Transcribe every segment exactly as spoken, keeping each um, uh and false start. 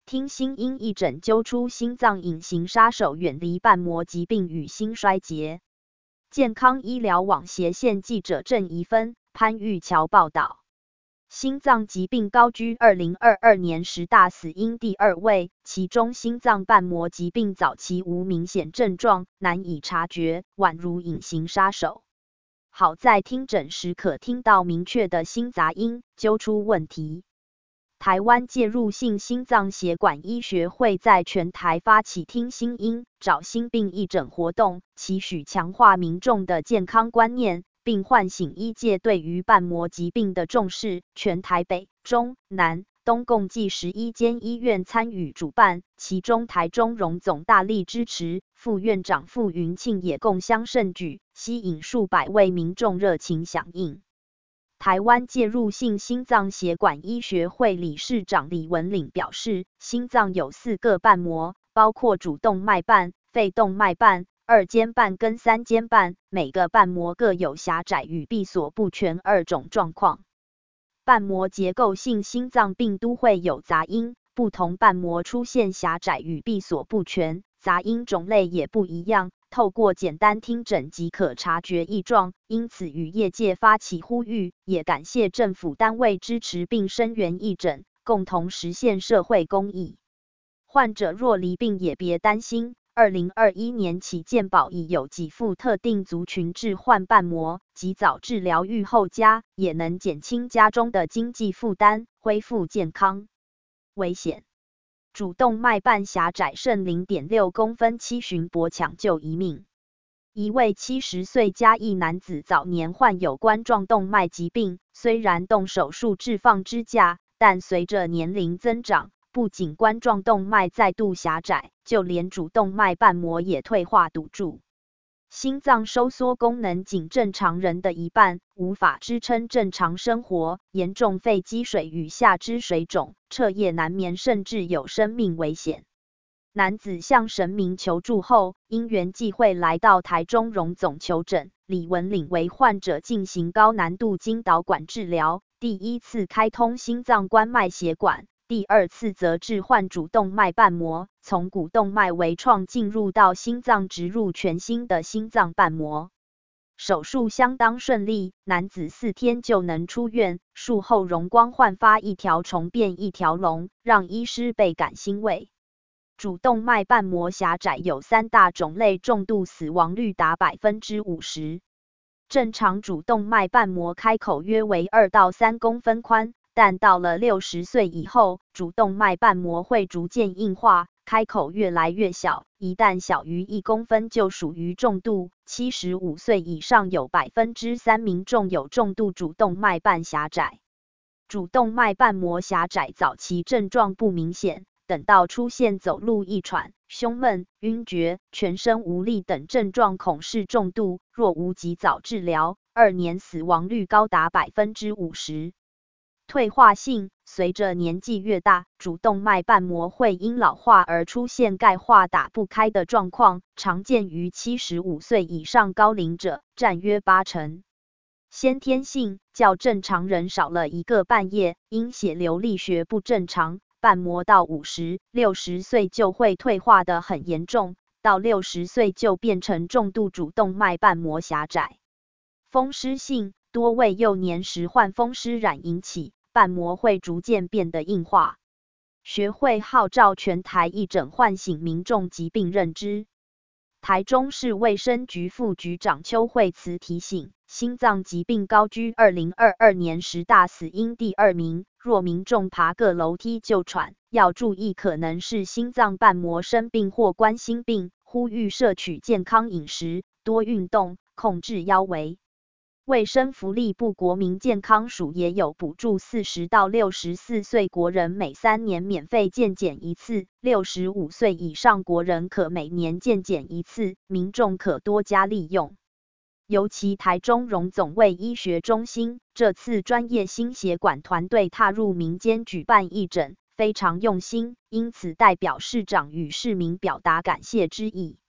听心音义诊揪出心脏隐形杀手，远离瓣膜疾病与心衰竭。健康医疗网斜线记者郑怡芬、潘玉桥报道。心脏疾病高居二零二二年十大死因第二位，其中心脏瓣膜疾病早期无明显症状，难以察觉，宛如隐形杀手。好在听诊时可听到明确的心杂音，揪出问题。台湾介入性心脏血管医学会在全台发起听心音、找心病义诊活动，期许强化民众的健康观念，并唤醒医界对于瓣膜疾病的重视。全台北、中、南、东共计十一间医院参与主办，其中台中荣总大力支持，副院长傅云庆也共襄盛举，吸引数百位民众热情响应。台湾介入性心脏血管医学会理事长李文岭表示，心脏有四个瓣膜，包括主动脉瓣、肺动脉瓣、二尖瓣跟三尖瓣，每个瓣膜各有狭窄与闭锁不全二种状况。瓣膜结构性心脏病都会有杂音，不同瓣膜出现狭窄与闭锁不全，杂音种类也不一样。透过简单听诊即可察觉异状，因此与业界发起呼吁，也感谢政府单位支持并声援义诊，共同实现社会公益。患者若罹病也别担心，二零二一年起健保已有给付特定族群置换瓣膜，及早治疗愈后佳，也能减轻家中的经济负担，恢复健康。危险。主动脉瓣狭窄剩 零点六公分，七旬搏抢救一命。一位七十岁嘉义男子早年患有冠状动脉疾病，虽然动手术置放支架，但随着年龄增长，不仅冠状动脉再度狭窄，就连主动脉瓣膜也退化堵住。心脏收缩功能仅正常人的一半，无法支撑正常生活，严重肺积水与下肢水肿，彻夜难眠，甚至有生命危险。男子向神明求助后，因缘际会来到台中荣总求诊，李文岭为患者进行高难度经导管治疗，第一次开通心脏冠脉血管，第二次则置换主动脉瓣膜，从股动脉微创进入到心脏植入全新的心脏瓣膜。手术相当顺利，男子四天就能出院，术后容光焕发，一条虫变一条龙，让医师倍感欣慰。主动脉瓣膜狭窄有三大种类，重度死亡率达 百分之五十。正常主动脉瓣膜开口约为二到三公分宽，但到了六十岁以后，主动脉瓣膜会逐渐硬化，开口越来越小，一旦小于一公分就属于重度。七十五岁以上有 百分之三 民众有重度主动脉瓣狭窄。主动脉瓣膜狭窄早期症状不明显，等到出现走路易喘、胸闷、晕厥、全身无力等症状，恐是重度，若无及早治疗，二年死亡率高达 百分之五十。退化性，随着年纪越大，主动脉瓣膜会因老化而出现钙化打不开的状况，常见于七十五岁以上高龄者，占约八成。先天性，较正常人少了一个半叶，因血流力学不正常，瓣膜到五十、六十岁就会退化得很严重，到六十岁就变成重度主动脉瓣膜狭窄。风湿性，多为幼年时患风湿染引起，瓣膜会逐渐变得硬化。学会号召全台义诊，唤醒民众疾病认知。台中市卫生局副局长邱惠慈提醒，心脏疾病高居二零二二年十大死因第二名，若民众爬个楼梯就喘，要注意可能是心脏瓣膜生病或冠心病，呼吁摄取健康饮食，多运动，控制腰围。卫生福利部国民健康署也有补助四十到六十四岁国人每三年免费健检一次，六十五岁以上国人可每年健检一次，民众可多加利用。尤其台中荣总卫医学中心，这次专业心血管团队踏入民间举办义诊，非常用心，因此代表市长与市民表达感谢之意。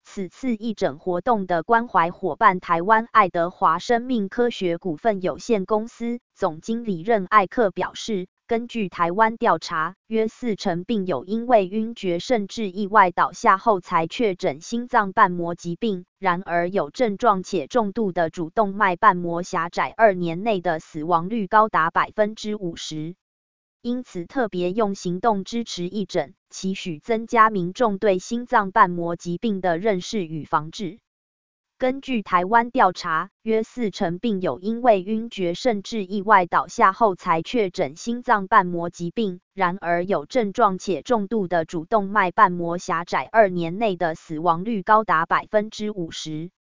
此次义诊活动的关怀伙伴台湾爱德华生命科学股份有限公司总经理任艾克表示，根据台湾调查，约四成病友因为晕厥甚至意外倒下后才确诊心脏瓣膜疾病，然而有症状且重度的主动脉瓣膜狭窄二年内的死亡率高达 百分之五十。因此特别用行动支持义诊，期许增加民众对心脏瓣膜疾病的认识与防治。根据台湾调查，约四成病友因为晕厥甚至意外倒下后才确诊心脏瓣膜疾病，然而有症状且重度的主动脉瓣膜狭窄二年内的死亡率高达 百分之五十。